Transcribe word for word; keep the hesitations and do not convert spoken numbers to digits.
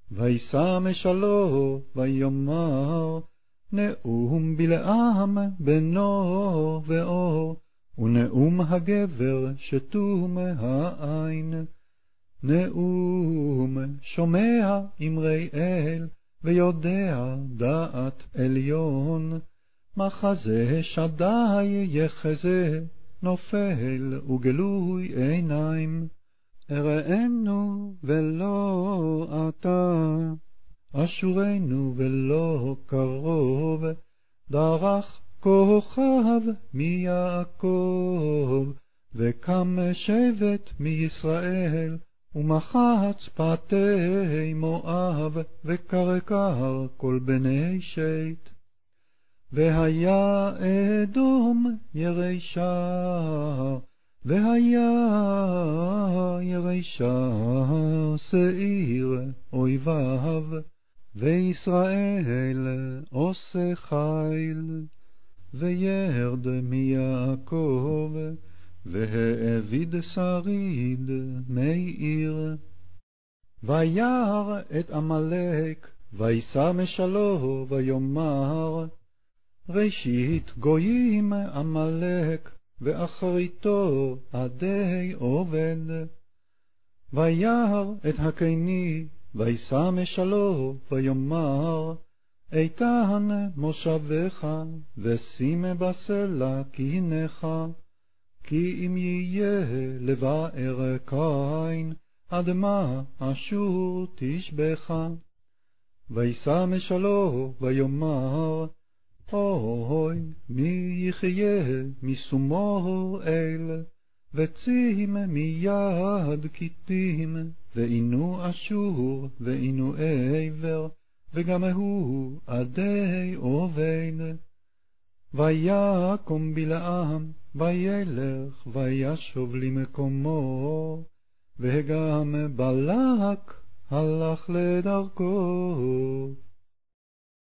וישא משלו ויאמר, נאום בלעם בנו ואור, ונאום הגבר שתום העין. נאום שומע אמרי אל, ויודע דעת עליון, מחזה שדי יחזה, נופל וגלוי עיניים. אראנו ולא אתה, אשורנו ולא קרוב, דרך כוכב מיעקב, וקם שבט מישראל, ומחץ פאתי מואב, וקרקר כל בני שית. והיה אדום ירשה, והיה ירשה שעיר אויביו, וישראל עושה חיל. וירד מיעקב, והאביד שריד מעיר. וירא את עמלק, וישא משלו ויאמר, ראשית גויים עמלק, ואחריתו עדי עובד. וירא את הקני, וישא משלו ויאמר, איתן מושבך, ושים בסלע קינך, כי אם יהיה לבאר קין, אדמה אשור תשבך. וישא משלו ויאמר, אוי, מי יחיה משומור אל, וצים מיד כיתים, ואינו אשור ואינו עבר, וגם הוא עדי עובד. ויקום בלעם, וילך וישוב למקומו, וגם בלק הלך לדרכו.